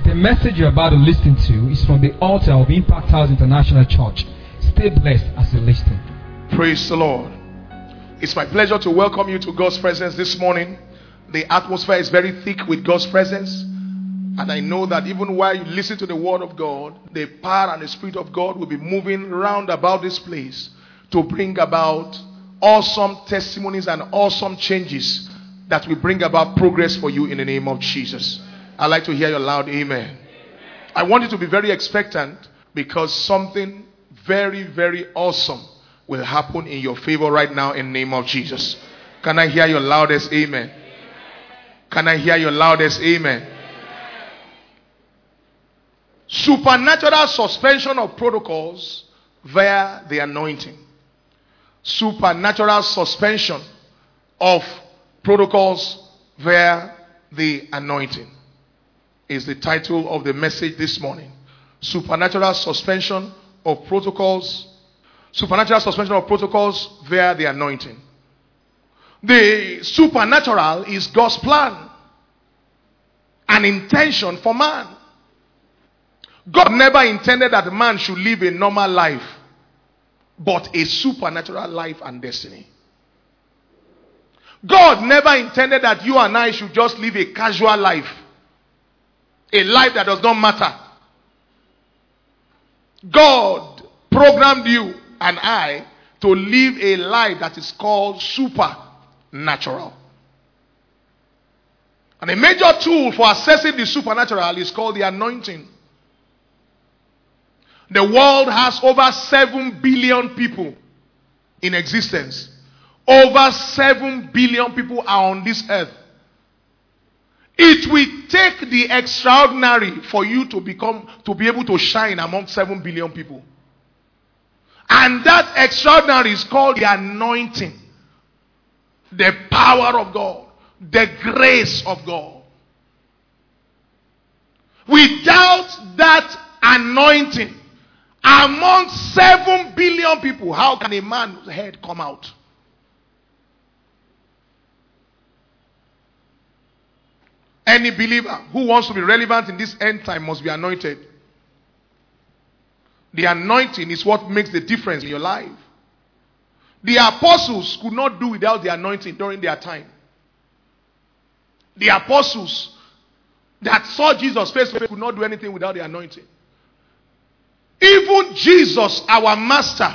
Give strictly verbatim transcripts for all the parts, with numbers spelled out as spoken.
The message you're about to listen to is from the altar of Impact House International Church. Stay blessed as you listen. Praise the Lord. It's my pleasure to welcome you to God's presence this morning. The atmosphere is very thick with God's presence. And I know that even while you listen to the word of God, the power and the Spirit of God will be moving round about this place to bring about awesome testimonies and awesome changes that will bring about progress for you in the name of Jesus. I'd like to hear your loud amen. I want you to be very expectant because something very, very awesome will happen in your favor right now in the name of Jesus. Can I hear your loudest amen? Can I hear your loudest amen? Supernatural suspension of protocols via the anointing. Supernatural suspension of protocols via the anointing is the title of the message this morning. Supernatural suspension of protocols. Supernatural suspension of protocols via the anointing. The supernatural is God's plan and intention for man. God never intended that man should live a normal life, but a supernatural life and destiny. God never intended that you and I should just live a casual life, a life that does not matter. God programmed you and I to live a life that is called supernatural. And a major tool for accessing the supernatural is called the anointing. The world has over seven billion people in existence. Over seven billion people are on this earth. It will take the extraordinary for you to become, to be able to shine among seven billion people. And that extraordinary is called the anointing. The power of God. The grace of God. Without that anointing, among seven billion people, how can a man's head come out? Any believer who wants to be relevant in this end time must be anointed. The anointing is what makes the difference in your life. The apostles could not do without the anointing during their time. The apostles that saw Jesus face to face could not do anything without the anointing. Even Jesus, our master,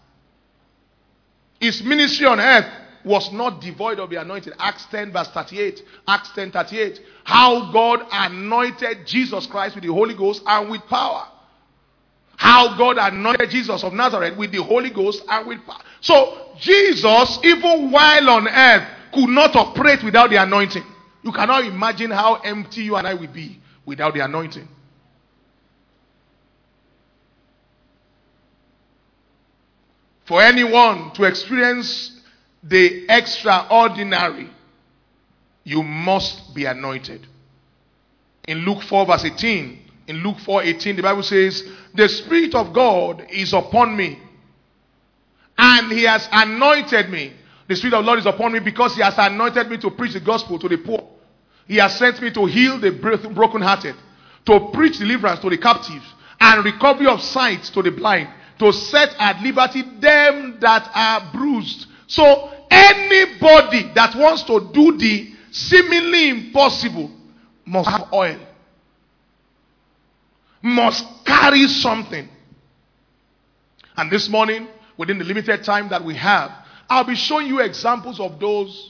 his ministry on earth was not devoid of the anointing. Acts ten verse thirty-eight. Acts ten thirty-eight. How God anointed Jesus Christ with the Holy Ghost and with power. How God anointed Jesus of Nazareth with the Holy Ghost and with power. So Jesus, even while on earth, could not operate without the anointing. You cannot imagine how empty you and I will be without the anointing. For anyone to experience the extraordinary, you must be anointed. In Luke four verse eighteen, in Luke four eighteen, the Bible says, the Spirit of God is upon me, and He has anointed me. The Spirit of the Lord is upon me because He has anointed me to preach the gospel to the poor. He has sent me to heal the brokenhearted, to preach deliverance to the captives, and recovery of sight to the blind, to set at liberty them that are bruised. So anybody that wants to do the seemingly impossible must have oil. Must carry something. And this morning, within the limited time that we have, I'll be showing you examples of those.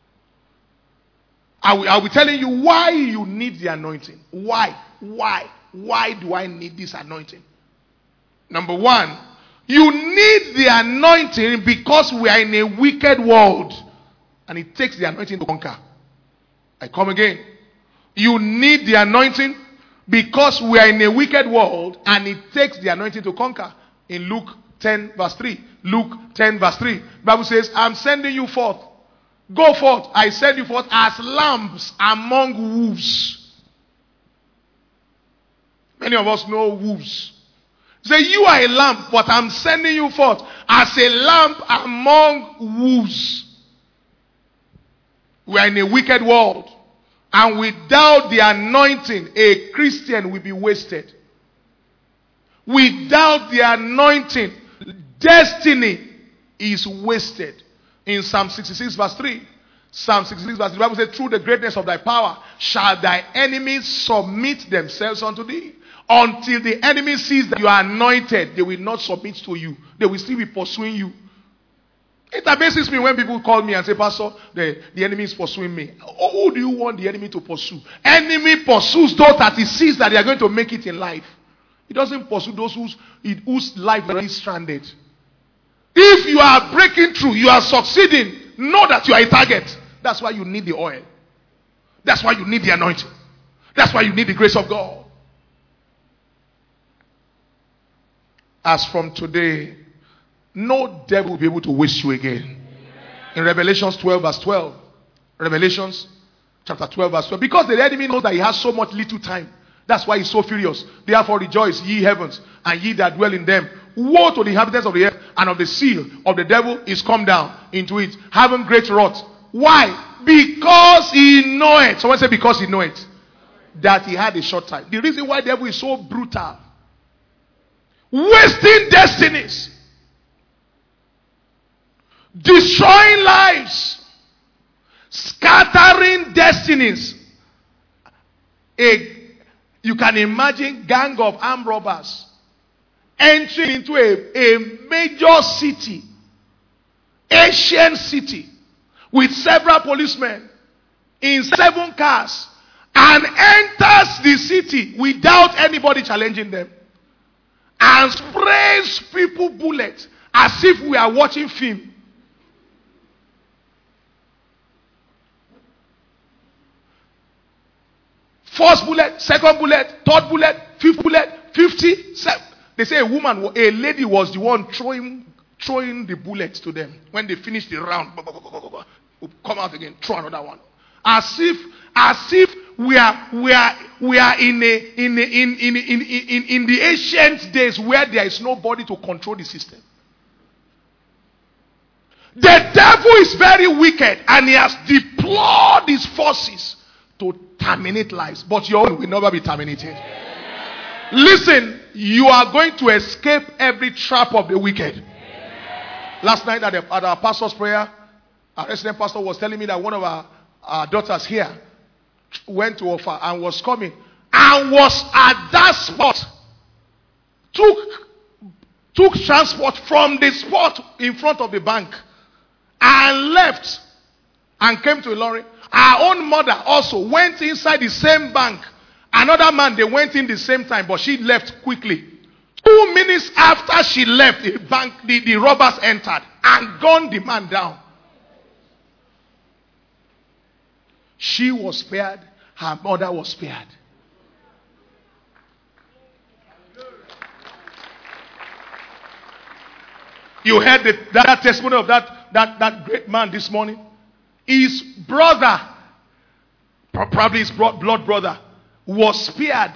I will, I'll be telling you why you need the anointing. Why? Why? Why do I need this anointing? Number one, you need the anointing because we are in a wicked world. And it takes the anointing to conquer. I come again. You need the anointing because we are in a wicked world. And it takes the anointing to conquer. In Luke ten verse three. Luke ten verse three. The Bible says, I'm sending you forth. Go forth. I send you forth as lambs among wolves. Many of us know wolves. Say, you are a lamb, but I'm sending you forth as a lamb among wolves. We are in a wicked world. And without the anointing, a Christian will be wasted. Without the anointing, destiny is wasted. In Psalm sixty-six verse three, Psalm sixty-six verse three, the Bible says, through the greatness of thy power shall thy enemies submit themselves unto thee. Until the enemy sees that you are anointed, they will not submit to you. They will still be pursuing you. It amazes me when people call me and say, Pastor, the, the enemy is pursuing me. Who do you want the enemy to pursue? Enemy pursues those that he sees that they are going to make it in life. He doesn't pursue those whose, whose life is stranded. If you are breaking through, you are succeeding, know that you are a target. That's why you need the oil. That's why you need the anointing. That's why you need the grace of God. As from today, no devil will be able to waste you again. In Revelations twelve verse twelve. Revelations chapter twelve verse twelve. Because the enemy knows that he has so much little time. That's why he's so furious. Therefore rejoice, ye heavens, and ye that dwell in them. Woe to the inhabitants of the earth, and of the seal of the devil is come down into it, having great wrath. Why? Because he knoweth. Someone say, because he knoweth that he had a short time. The reason why the devil is so brutal, wasting destinies, destroying lives, scattering destinies. A, you can imagine gang of armed robbers entering into a, a major city, ancient city, with several policemen in seven cars, and enters the city without anybody challenging them, and sprays people bullets as if we are watching film. First bullet, second bullet, third bullet, fifth bullet, fifty. They say a woman, a lady was the one throwing, throwing the bullets to them. When they finished the round, come out again, throw another one. As if, as if we are, we are, we are in a, in a, in, in, in, in, in the ancient days where there is nobody to control the system. The devil is very wicked, and he has deployed his forces to terminate lives. But your own will never be terminated. Listen, you are going to escape every trap of the wicked. Last night at, the, at our pastor's prayer, our resident pastor was telling me that one of our, our daughters here went to offer and was coming and was at that spot. Took, took transport from the spot in front of the bank and left and came to Ilorin. Our own mother also went inside the same bank. Another man, they went in the same time, but she left quickly. Two minutes after she left, the bank, the, the robbers entered and gunned the man down. She was spared. Her mother was spared. You heard the, that testimony of that, that, that great man this morning. His brother, probably his blood brother, was spared.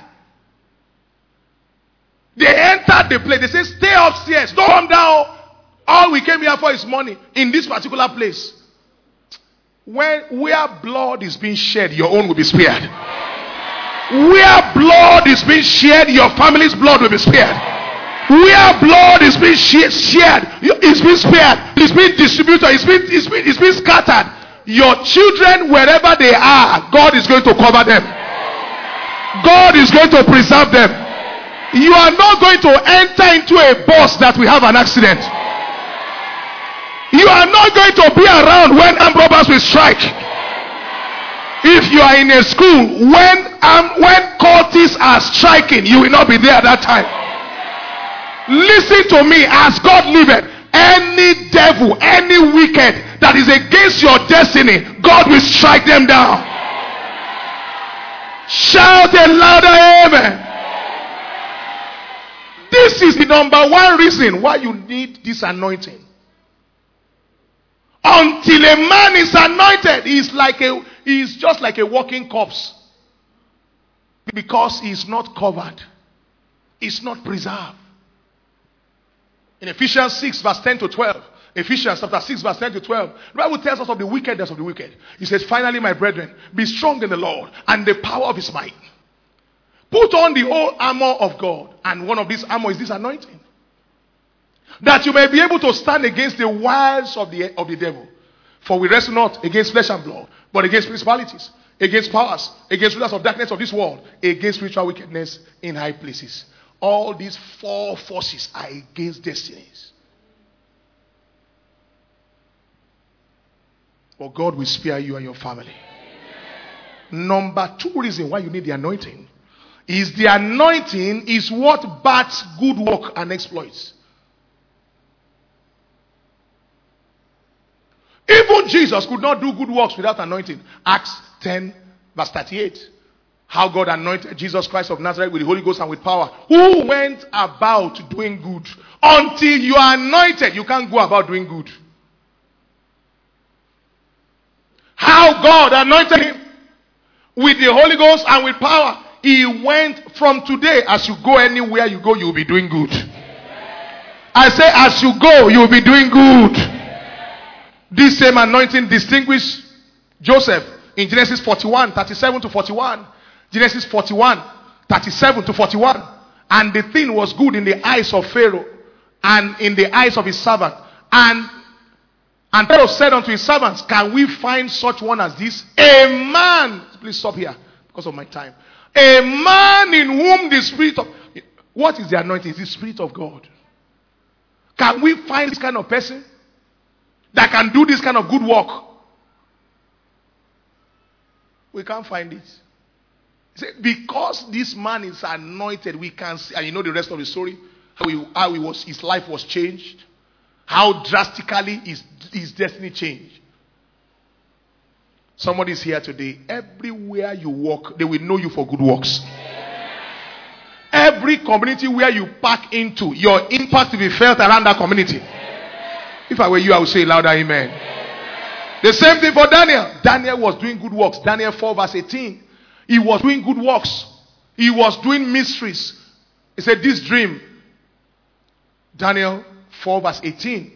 They entered the place. They said, stay upstairs. Don't come down. All we came here for is money in this particular place. When where blood is being shed, your own will be spared. Where blood is being shed, your family's blood will be spared. Where blood is being shared, it's being spared. It's being distributed. It's being, it's being, it's being scattered. Your children, wherever they are, God is going to cover them. God is going to preserve them. You are not going to enter into a bus that will have an accident. You are not going to be around when armed robbers will strike. If you are in a school, when um, when cultists are striking, you will not be there at that time. Listen to me, as God liveth, any devil, any wicked that is against your destiny, God will strike them down. Shout a louder amen. This is the number one reason why you need this anointing. Until a man is anointed, he's like a he's just like a walking corpse. Because he's not covered. He's not preserved. In Ephesians six verse ten to twelve, Ephesians chapter six, verse ten to twelve. The Bible tells us of the wickedness of the wicked. He says, finally, my brethren, be strong in the Lord and the power of his might. Put on the whole armor of God. And one of these armor is this anointing. That you may be able to stand against the wiles of the, of the devil. For we wrestle not against flesh and blood, but against principalities, against powers, against rulers of darkness of this world, against spiritual wickedness in high places. All these four forces are against destinies. But God will spare you and your family. Number two reason why you need the anointing is the anointing is what backs good work and exploits. Even Jesus could not do good works without anointing. Acts ten, verse thirty-eight. How God anointed Jesus Christ of Nazareth with the Holy Ghost and with power. Who went about doing good. Until you are anointed, you can't go about doing good. How God anointed him with the Holy Ghost and with power. He went from today. As you go anywhere you go, you will be doing good. I say as you go, you will be doing good. This same anointing distinguished Joseph in Genesis forty-one, thirty-seven to forty-one. Genesis forty-one, thirty-seven to forty-one. And the thing was good in the eyes of Pharaoh and in the eyes of his servant. And, and Pharaoh said unto his servants, can we find such one as this? A man. Please stop here because of my time. A man in whom the Spirit of... What is the anointing? It's the Spirit of God. Can we find this kind of person that can do this kind of good work? We can't find it. He said, because this man is anointed, we can see, and you know the rest of the story, how, he, how he was, his life was changed, how drastically his, his destiny changed. Somebody is here today. Everywhere you walk, they will know you for good works. Every community where you pack into, your impact will be felt around that community. If I were you, I would say louder, amen. The same thing for Daniel. Daniel was doing good works. Daniel four verse eighteen. He was doing good works. He was doing mysteries. He said this dream. Daniel four verse eighteen.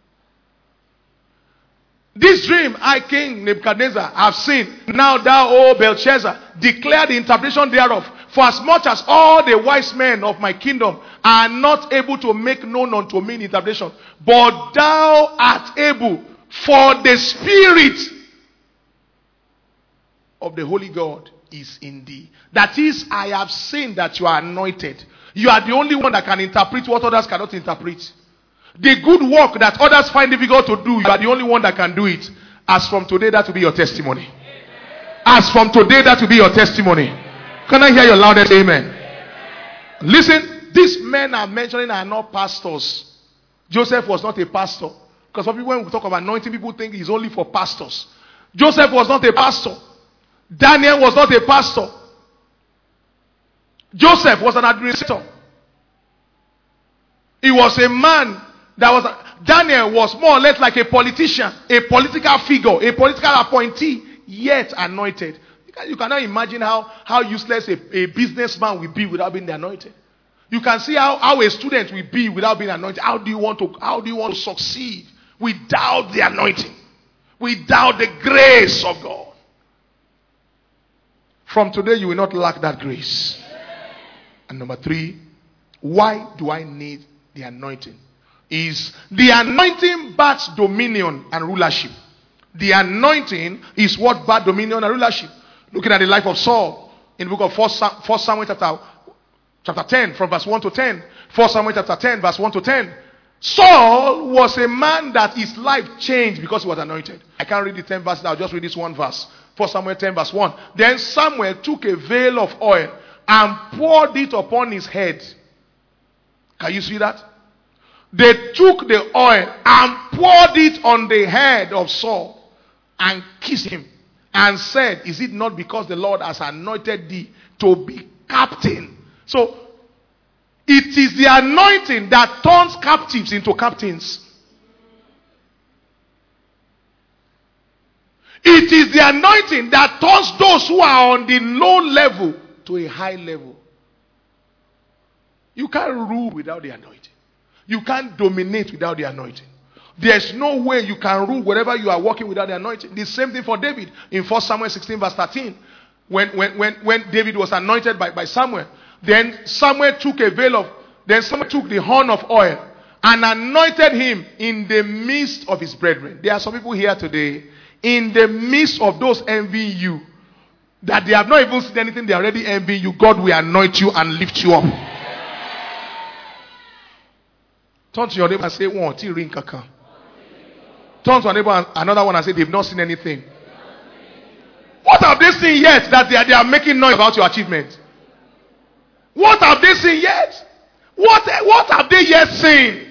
This dream I, King Nebuchadnezzar, have seen. Now thou, O Belshazzar, declare the interpretation thereof. For as much as all the wise men of my kingdom are not able to make known unto me the interpretation, but thou art able, for the Spirit of the Holy God is in thee. That is, I have seen that you are anointed. You are the only one that can interpret what others cannot interpret. The good work that others find difficult to do, you are the only one that can do it. As from today, that will be your testimony. As from today, that will be your testimony. Can I hear your loudest amen? Listen, these men I'm mentioning are not pastors. Joseph was not a pastor. Because some people, when we talk about anointing, people think it's only for pastors. Joseph was not a pastor. Daniel was not a pastor. Joseph was an administrator. He was a man that was... A, Daniel was more or less like a politician, a political figure, a political appointee, yet anointed. You cannot imagine how, how useless a, a businessman will be without being anointed. You can see how, how a student will be without being anointed. How do you want to, how do you want to succeed without the anointing? Without the grace of God. From today, you will not lack that grace. And number three, why do I need the anointing? Is the anointing backs dominion and rulership. The anointing is what backs dominion and rulership. Looking at the life of Saul in the book of First Samuel chapter, chapter ten, from verse one to ten. First Samuel chapter ten, verse one to ten. Saul was a man that his life changed because he was anointed. I can't read the ten verses, I'll just read this one verse. First Samuel ten, verse one. Then Samuel took a veil of oil and poured it upon his head. Can you see that? They took the oil and poured it on the head of Saul and kissed him and said, is it not because the Lord has anointed thee to be captain? So, it is the anointing that turns captives into captains. It is the anointing that turns those who are on the low level to a high level. You can't rule without the anointing. You can't dominate without the anointing. There's no way you can rule wherever you are working without the anointing. The same thing for David in First Samuel sixteen verse thirteen. When, when, when, when David was anointed by, by Samuel, then Samuel took a veil of, then Samuel took the horn of oil and anointed him in the midst of his brethren. There are some people here today, in the midst of those envying you, that they have not even seen anything, they are already envying you. God will anoint you and lift you up. Turn to your neighbor and say, "One, two, ring kaka." Turn to your neighbor and another one and say, "They've not seen anything." What have they seen yet that they are, they are making noise about your achievement? What have they seen yet? What, what have they yet seen?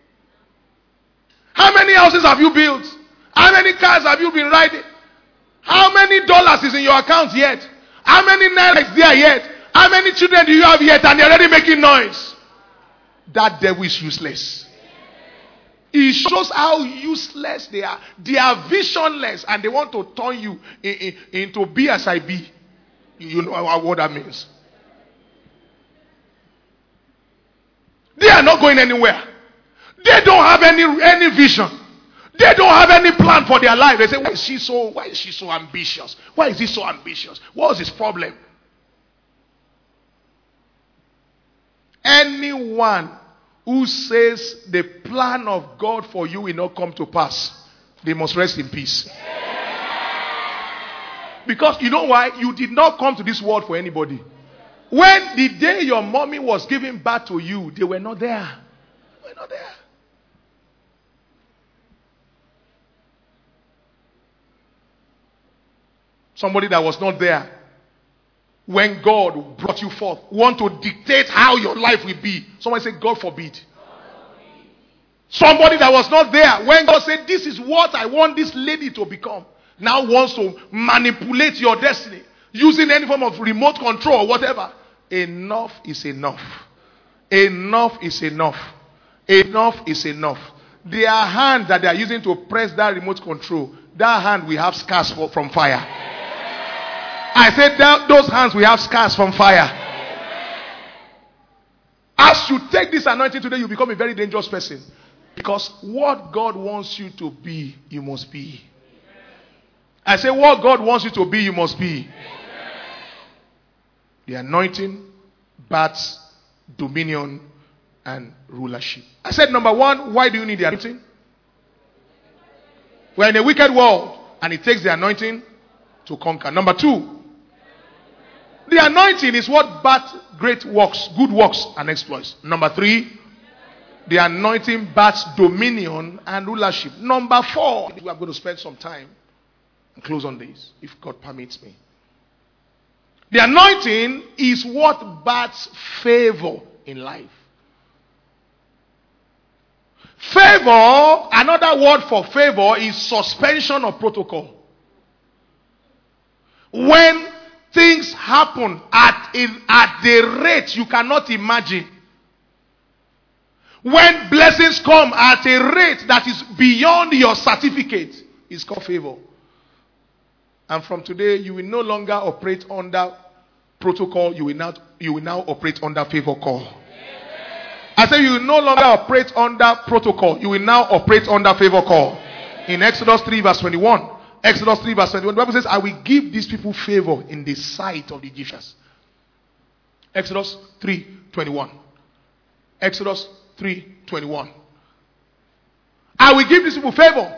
How many houses have you built? How many cars have you been riding? How many dollars is in your account yet? How many naira is there yet? How many children do you have yet and they're already making noise? That devil is useless. It shows how useless they are. They are visionless and they want to turn you in, in, into be as I be. You know what that means. They are not going anywhere. They don't have any, any vision. They don't have any plan for their life. They say, why is she so, why is she so ambitious? Why is he so ambitious? What is his problem? Anyone who says the plan of God for you will not come to pass, they must rest in peace. Because you know why? You did not come to this world for anybody. When the day your mommy was giving birth to you, they were not there. They were not there. Somebody that was not there when God brought you forth want to dictate how your life will be. Somebody say, God forbid. Somebody that was not there when God said, this is what I want this lady to become, now wants to manipulate your destiny using any form of remote control or whatever. Enough is enough. Enough is enough. Enough is enough. Their hand that they are using to press that remote control, that hand will have scars for, from fire. I said that those hands will have scars from fire. As you take this anointing today, you become a very dangerous person. Because what God wants you to be, you must be. I say what God wants you to be, you must be. The anointing births dominion and rulership. I said number one, why do you need the anointing? We're in a wicked world and it takes the anointing to conquer. Number two, the anointing is what births great works, good works and exploits. Number three, the anointing births dominion and rulership. Number four, we are going to spend some time and close on this, if God permits me. The anointing is what births favor in life. Favor, another word for favor is suspension of protocol. When things happen at, a, at the rate you cannot imagine. When blessings come at a rate that is beyond your certificate, it's called favor. And from today, you will no longer operate under protocol. You will not. You will now operate under favor call. Amen. I say you will no longer operate under protocol. You will now operate under favor call. Amen. In Exodus three verse twenty-one. Exodus three verse twenty-one. The Bible says, I will give these people favor in the sight of the Egyptians. Exodus three twenty-one. Exodus three twenty-one. I will give these people favor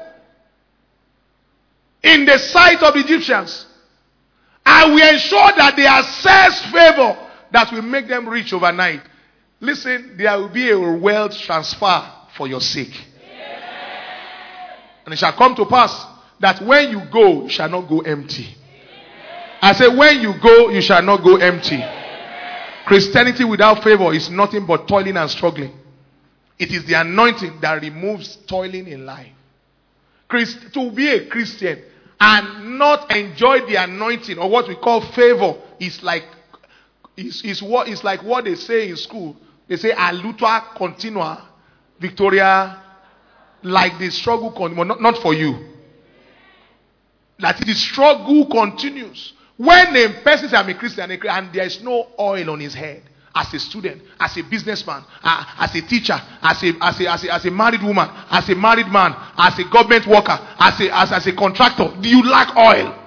in the sight of the Egyptians. I will ensure that they assess favor that will make them rich overnight. Listen, there will be a wealth transfer for your sake. Yeah. And it shall come to pass that when you go, you shall not go empty. Yeah. I say, when you go, you shall not go empty. Yeah. Christianity without favor is nothing but toiling and struggling. It is the anointing that removes toiling in life. Christ, to be a Christian and not enjoy the anointing or what we call favor is like is, is what is like what they say in school. They say a luta continua, Victoria, like the struggle continues, not, not for you. That the struggle continues. When a person says I'm a Christian and there is no oil on his head, as a student, as a businessman, uh, as a teacher, as a, as, a, as, a, as a married woman, as a married man, as a government worker, as a, as, as a contractor, do you lack oil?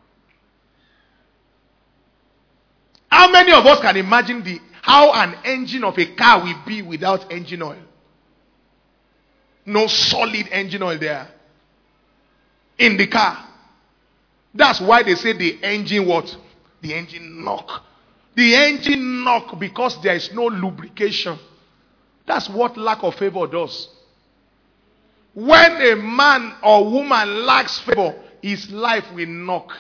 How many of us can imagine the how an engine of a car will be without engine oil? No solid engine oil there in the car. That's why they say the engine what? The engine knock. The engine knock because there is no lubrication. That's what lack of favor does. When a man or woman lacks favor, his life will knock.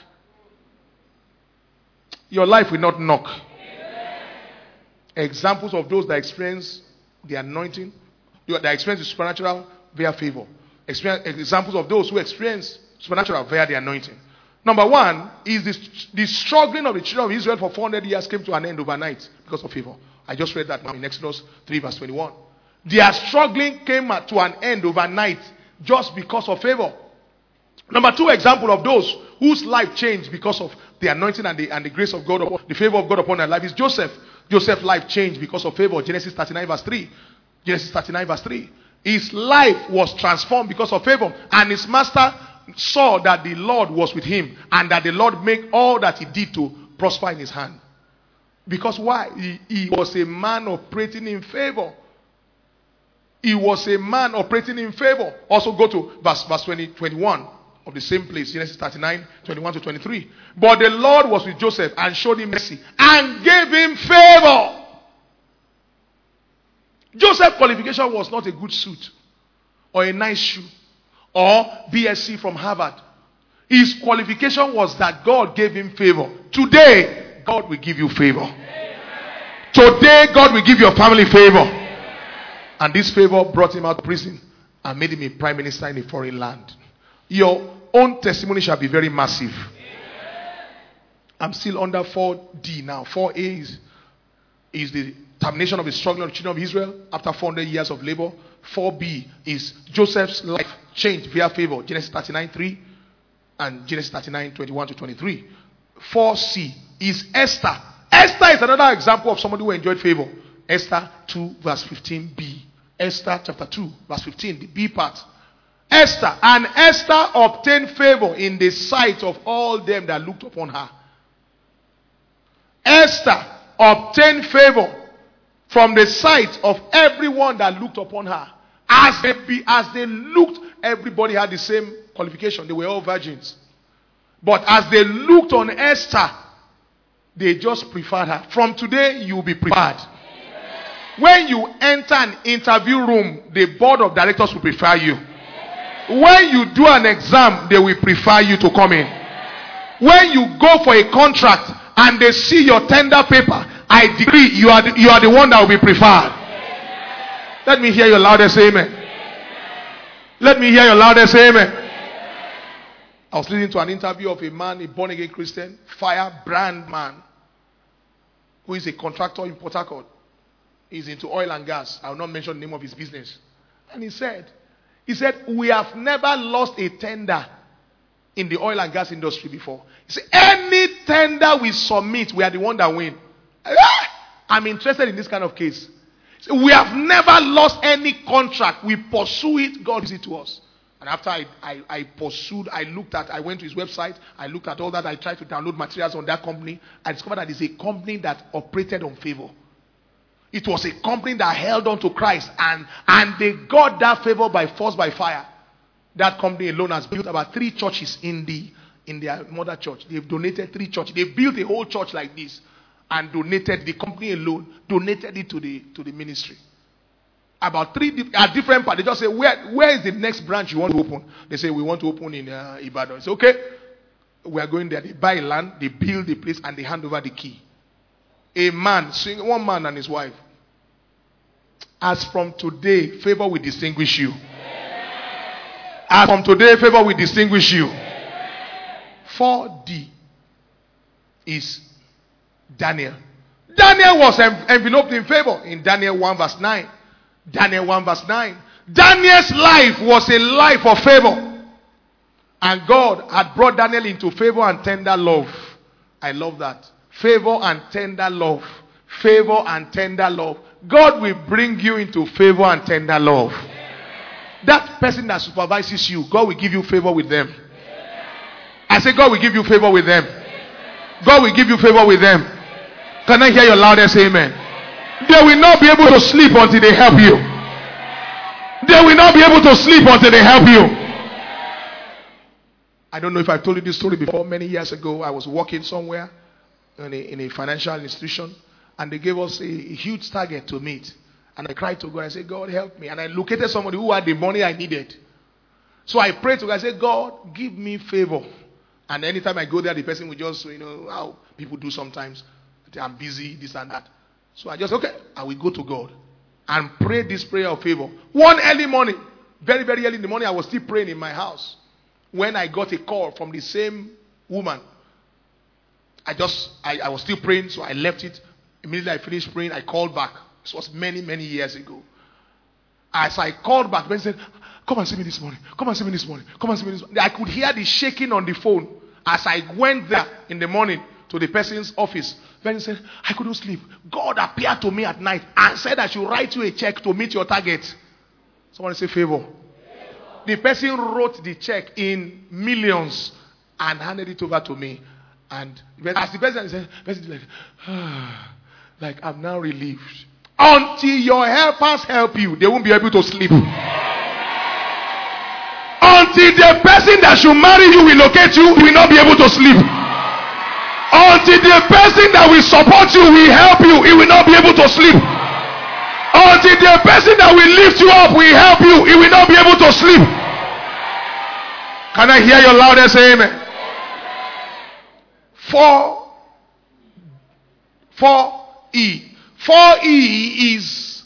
Your life will not knock. Examples of those that experience the anointing, that experience the supernatural via favor. Experience, examples of those who experience supernatural via the anointing. Number one is the, the struggling of the children of Israel for four hundred years came to an end overnight because of favor. I just read that now in Exodus three verse twenty-one. Their struggling came to an end overnight just because of favor. Number two example of those whose life changed because of the anointing and the, and the grace of God, upon, the favor of God upon their life is Joseph. Joseph's life changed because of favor. Genesis thirty-nine verse three. Genesis thirty-nine verse three. His life was transformed because of favor. And his master saw that the Lord was with him and that the Lord made all that he did to prosper in his hand. Because why? He, he was a man operating in favor. He was a man operating in favor. Also go to verse, verse twenty, twenty-one of the same place. Genesis thirty-nine, twenty-one to twenty-three. But the Lord was with Joseph and showed him mercy and gave him favor. Joseph's qualification was not a good suit or a nice shoe or B S c from Harvard. His qualification was that God gave him favor. Today, God will give you favor. Today, God will give your family favor. And this favor brought him out of prison and made him a prime minister in a foreign land. Your own testimony shall be very massive. I'm still under four D now. four A is, is the termination of the struggle of the children of Israel after four hundred years of labor. four B is Joseph's life changed via favor. Genesis thirty-nine three and Genesis thirty-nine twenty-one to twenty-three. four C is Esther. Esther is another example of somebody who enjoyed favor. Esther two verse fifteen B. Esther chapter two verse fifteen, the B part. Esther. And Esther obtained favor in the sight of all them that looked upon her. Esther obtained favor from the sight of everyone that looked upon her. As they, be, as they looked, everybody had the same qualification. They were all virgins. But as they looked on Esther, they just preferred her. From today, you will be preferred. When you enter an interview room, the board of directors will prefer you. When you do an exam, they will prefer you to come in. When you go for a contract and they see your tender paper, I decree you are the, you are the one that will be preferred. Let me hear your loudest amen. Let me hear your loudest amen. I was listening to an interview of a man, a born again Christian, firebrand man, who is a contractor in Port Harcourt. He's into oil and gas. I will not mention the name of his business. And he said, he said, we have never lost a tender in the oil and gas industry before. He said, any tender we submit, we are the one that win. I'm interested in this kind of case. So we have never lost any contract. We pursue it. God gives it to us. And after I, I, I pursued, I looked at, I went to his website. I looked at all that. I tried to download materials on that company. I discovered that it's a company that operated on favor. It was a company that held on to Christ. And, and they got that favor by force, by fire. That company alone has built about three churches in the in their mother church. They've donated three churches. They built a whole church like this. And donated, the company alone, donated it to the to the ministry. About three at different parts. They just say, where, where is the next branch you want to open? They say, we want to open in uh, Ibadan. It's okay. We are going there. They buy land, they build the place, and they hand over the key. A man, one man and his wife. As from today, favor will distinguish you. As from today, favor will distinguish you. four D is Daniel. Daniel was enveloped in favor in Daniel one verse nine. Daniel one verse nine. Daniel's life was a life of favor. And God had brought Daniel into favor and tender love. I love that. Favor and tender love. Favor and tender love. God will bring you into favor and tender love. That person that supervises you, God will give you favor with them. I say God will give you favor with them. God will give you favor with them. Can I hear your loudest amen? They will not be able to sleep until they help you. They will not be able to sleep until they help you. I don't know if I've told you this story before. Many years ago, I was working somewhere in a, in a financial institution, and they gave us a, a huge target to meet. And I cried to God. I said, God, help me. And I located somebody who had the money I needed. So I prayed to God. I said, God, give me favor. And anytime I go there, the person will just, you know, how people do sometimes. I'm busy, this and that. So I just, okay, I will go to God and pray this prayer of favor. One early morning, very, very early in the morning, I was still praying in my house. When I got a call from the same woman, I just, I, I was still praying, so I left it. Immediately I finished praying, I called back. This was many, many years ago. As I called back, Ben said, come and see me this morning. Come and see me this morning. Come and see me this morning. I could hear the shaking on the phone as I went there in the morning to the person's office. Ben said, I couldn't sleep. God appeared to me at night and said I should write you a check to meet your target. Someone say favor. The person wrote the check in millions and handed it over to me. And as the person said, the person like, ah, like I'm now relieved. Until your helpers help you, they won't be able to sleep. Until the person that should marry you will locate you, will not be able to sleep. Until the person that will support you will help you, he will not be able to sleep. Until the person that will lift you up will help you, he will not be able to sleep. Can I hear your loudest amen? Four, four E. four E is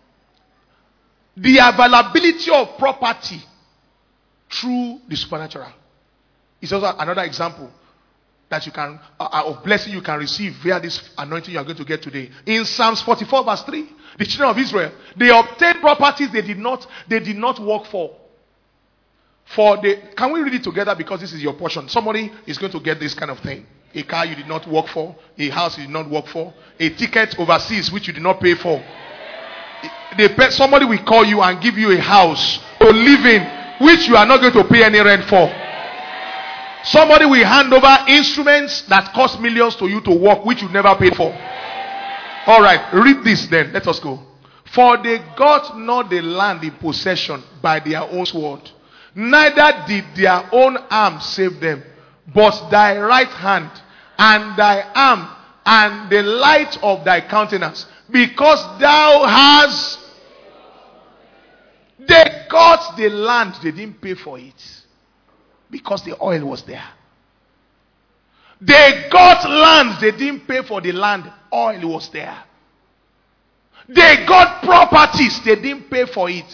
the availability of property through the supernatural. It's also another example that you can uh, of blessing you can receive via this anointing you are going to get today. In Psalms forty-four verse three, the children of Israel, they obtained properties they did not they did not work for. For the can we read it together, because this is your portion. Somebody is going to get this kind of thing. A car you did not work for, a house you did not work for, a ticket overseas which you did not pay for. The, somebody will call you and give you a house to live in which you are not going to pay any rent for. Somebody will hand over instruments that cost millions to you to work which you never paid for. All right, read this then. Let us go. For they got not the land in possession by their own sword, neither did their own arm save them, but thy right hand and thy arm and the light of thy countenance, because thou hast. They got the land, they didn't pay for it, because the oil was there. They got land, they didn't pay for the land, oil was there. They got properties, they didn't pay for it.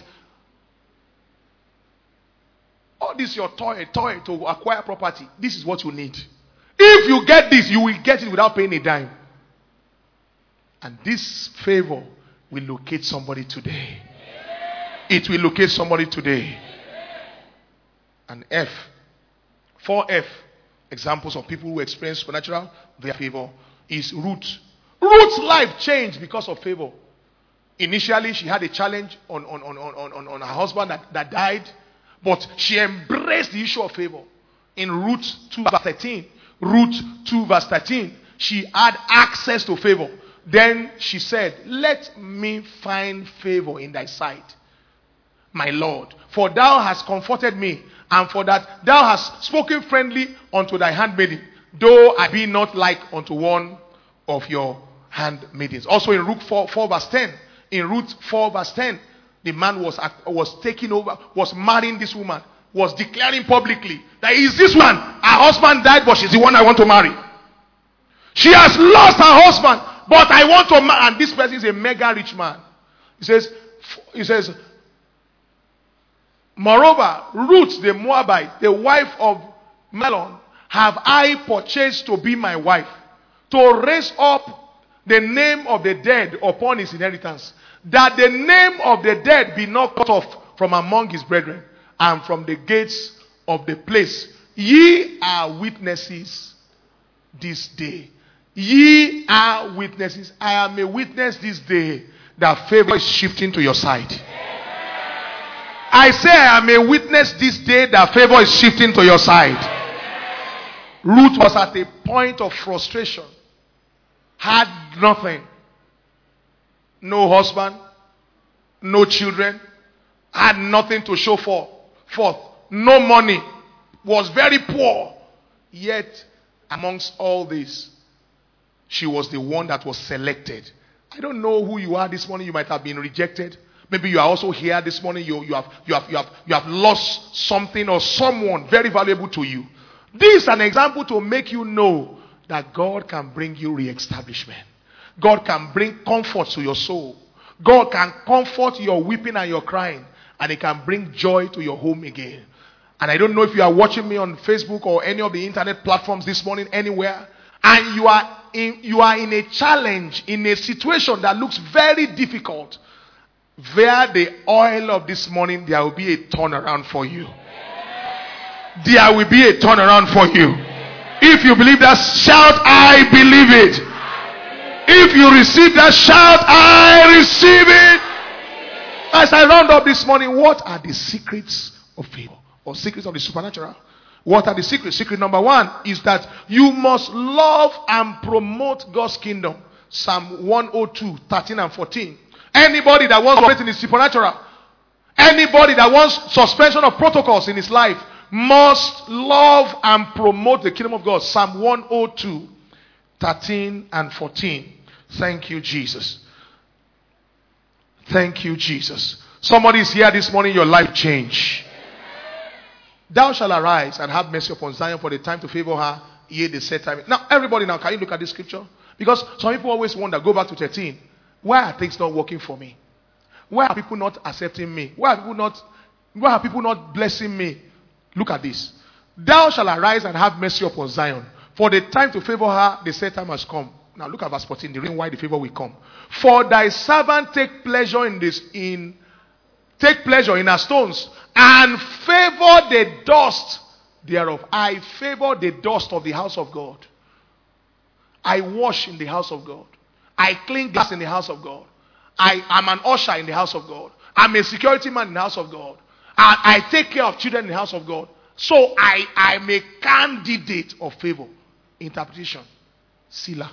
All this your toy, toy to acquire property. This is what you need. If you get this, you will get it without paying a dime. And this favor will locate somebody today. It will locate somebody today. And F. four F. Examples of people who experience supernatural, their favor, is Ruth. Ruth's life changed because of favor. Initially, she had a challenge on, on, on, on, on, on her husband that, that died. But she embraced the issue of favor. In Ruth two verse thirteen, Ruth two verse thirteen, she had access to favor. Then she said, let me find favor in thy sight, my Lord. For thou hast comforted me, and for that thou hast spoken friendly unto thy handmaiden, though I be not like unto one of your handmaidens. Also in Ruth four, four verse ten, in Ruth four verse ten, the man was, was taking over, was marrying this woman, was declaring publicly that is this one. Her husband died, but she's the one I want to marry. She has lost her husband, but I want to marry. And this person is a mega rich man. He says, he says, moreover, Ruth the Moabite, the wife of Mahlon, have I purchased to be my wife, to raise up the name of the dead upon his inheritance, that the name of the dead be not cut off from among his brethren, and from the gates of the place. Ye are witnesses this day. Ye are witnesses. I am a witness this day that favor is shifting to your side. I say I am a witness this day that favor is shifting to your side. Ruth was at a point of frustration. Had nothing. No husband. No children. Had nothing to show for. Forth. No money. Was very poor. Yet, amongst all this, she was the one that was selected. I don't know who you are this morning. You might have been rejected. Maybe you are also here this morning. You, you, have, you, have, you, have, you have lost something or someone very valuable to you. This is an example to make you know that God can bring you re-establishment. God can bring comfort to your soul. God can comfort your weeping and your crying. And He can bring joy to your home again. And I don't know if you are watching me on Facebook or any of the internet platforms this morning, anywhere. And you are in, you are in a challenge, in a situation that looks very difficult. Via the oil of this morning, there will be a turnaround for you. There will be a turnaround for you. If you believe that, shout, I believe it. If you receive that, shout, I receive it. As I round up this morning, what are the secrets of favor? Or secrets of the supernatural? What are the secrets? Secret number one is that you must love and promote God's kingdom. Psalm one oh two, thirteen and fourteen. Anybody that wants to operate in the supernatural, anybody that wants suspension of protocols in his life, must love and promote the kingdom of God. Psalm one oh two, thirteen and fourteen. Thank you, Jesus. Thank you, Jesus. Somebody is here this morning, your life change. Thou shalt arise and have mercy upon Zion, for the time to favor her, yea, the set time. Now, everybody now, can you look at this scripture? Because some people always wonder, go back to thirteen. Why are things not working for me? Why are people not accepting me? Why are people not, why are people not blessing me? Look at this. Thou shalt arise and have mercy upon Zion, for the time to favor her, the set time has come. Now look at verse fourteen, the reason why the favor will come. For thy servant take pleasure in this, in take pleasure in her stones, and favor the dust thereof. I favor the dust of the house of God. I wash in the house of God. I clean glass in the house of God. I am an usher in the house of God. I'm a security man in the house of God. I, I take care of children in the house of God. So I am a candidate of favor. Interpretation. Sila.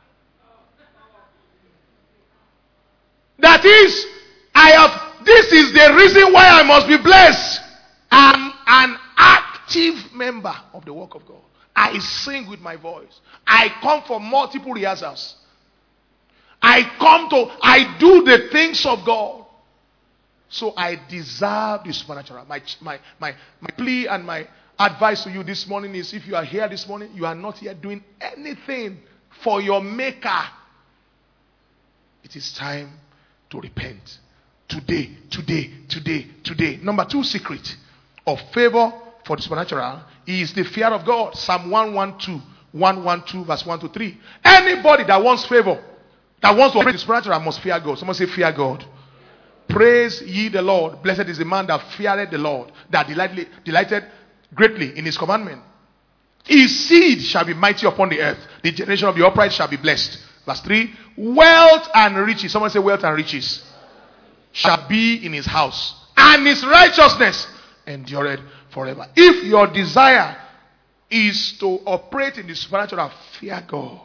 That is, I have, this is the reason why I must be blessed. I'm an active member of the work of God. I sing with my voice. I come for multiple rehearsals. I come to, I do the things of God. So I deserve the supernatural. My, my, my, my plea and my advice to you this morning is, if you are here this morning, you are not here doing anything for your maker. It is time to repent. Today, today, today, today. Number two secret of favor for the supernatural is the fear of God. Psalm one twelve, one twelve, verse one to three. Anybody that wants favor, that wants to operate the supernatural, must fear God. Someone say, fear God. Praise ye the Lord. Blessed is the man that feared the Lord, that delighted, delighted greatly in his commandment. His seed shall be mighty upon the earth. The generation of the upright shall be blessed. Verse three. Wealth and riches. Someone say wealth and riches. Shall be in his house. And his righteousness endured forever. If your desire is to operate in the supernatural, fear God.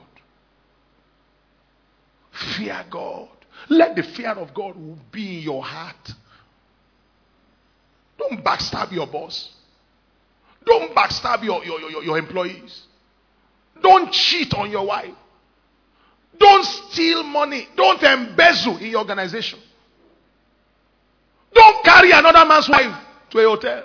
Fear God. Let the fear of God be in your heart. Don't backstab your boss. Don't backstab your, your, your, your employees. Don't cheat on your wife. Don't steal money. Don't embezzle in your organization. Don't carry another man's wife to a hotel.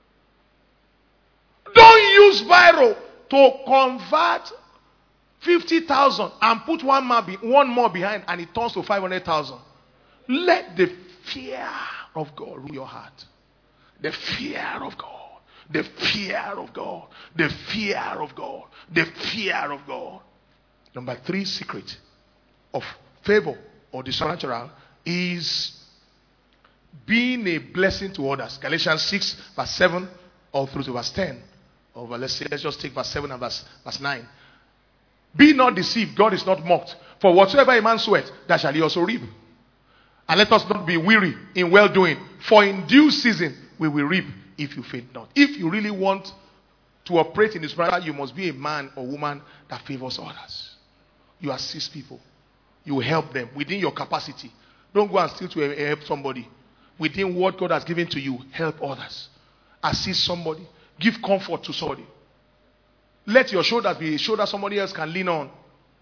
Don't use Viro to convert fifty thousand and put one more, be, one more behind, and it turns to five hundred thousand. Let the fear of God rule your heart. The fear of God. The fear of God. The fear of God. The fear of God. Number three secret of favor or the supernatural is being a blessing to others. Galatians six, verse seven, all through to verse ten. Or let's say, let's just take verse seven and verse, verse nine. Be not deceived, God is not mocked. For whatsoever a man soweth, that shall he also reap. And let us not be weary in well-doing. For in due season we will reap if you faint not. If you really want to operate in this matter, you must be a man or woman that favors others. You assist people. You help them within your capacity. Don't go and steal to help somebody. Within what God has given to you, help others. Assist somebody. Give comfort to somebody. Let your shoulders be a shoulder somebody else can lean on.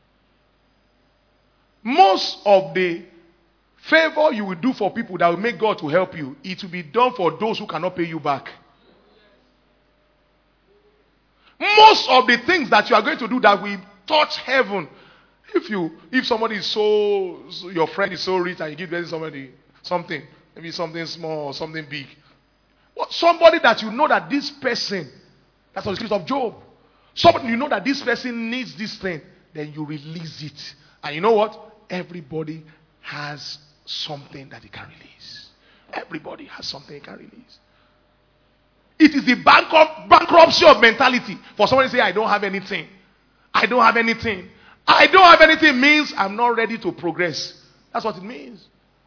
Most of the favor you will do for people that will make God to help you, it will be done for those who cannot pay you back. Most of the things that you are going to do that will touch heaven, if you, if somebody is so, so your friend is so rich and you give them somebody something, maybe something small or something big, well, somebody that you know that this person, that's on the case of Job, somebody you know that this person needs this thing, then you release it, and you know what? Everybody has something that he can release. Everybody has something he can release. It is the bankrupt, bankruptcy of mentality for somebody to say, I don't have anything. I don't have anything. I don't have anything means I'm not ready to progress. That's what it means.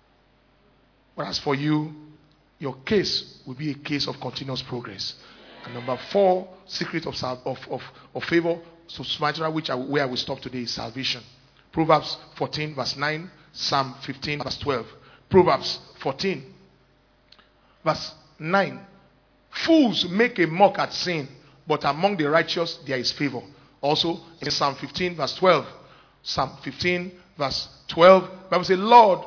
But as for you, your case will be a case of continuous progress. And number four, secret of, of, of, of favor, so which I, where I will stop today, is salvation. Proverbs fourteen verse nine, Psalm fifteen verse twelve. Proverbs fourteen verse nine. Fools make a mock at sin, but among the righteous there is favor. Also in Psalm fifteen verse twelve. Psalm fifteen verse twelve. The Bible says, Lord,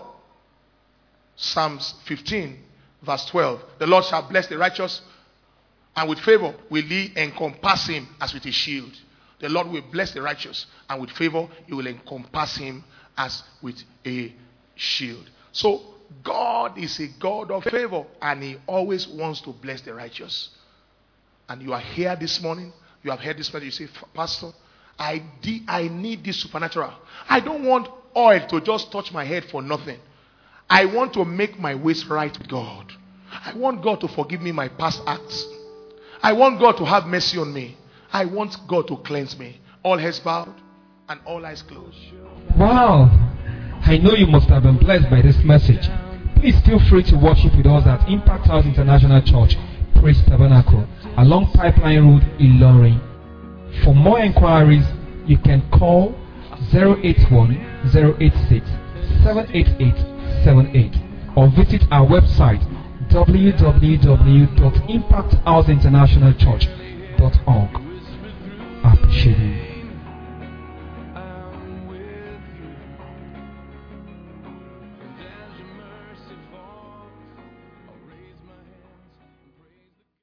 Psalms fifteen verse twelve. The Lord shall bless the righteous, and with favor will he encompass him as with a shield. The Lord will bless the righteous, and with favor he will encompass him as with a shield. So God is a God of favor, and he always wants to bless the righteous. And you are here this morning, you have heard this message, you say, Pastor, I, de- I need this supernatural. I don't want oil to just touch my head for nothing. I want to make my ways right with God. I want God to forgive me my past acts. I want God to have mercy on me. I want God to cleanse me. All heads bowed and all eyes closed. Wow. I know you must have been blessed by this message. Please feel free to worship with us at Impact House International Church, Praise Tabernacle, along Pipeline Road, Ilorin. For more inquiries, you can call zero eight one, zero eight six, seven eight eight seven eight or visit our website w w w dot impact house international church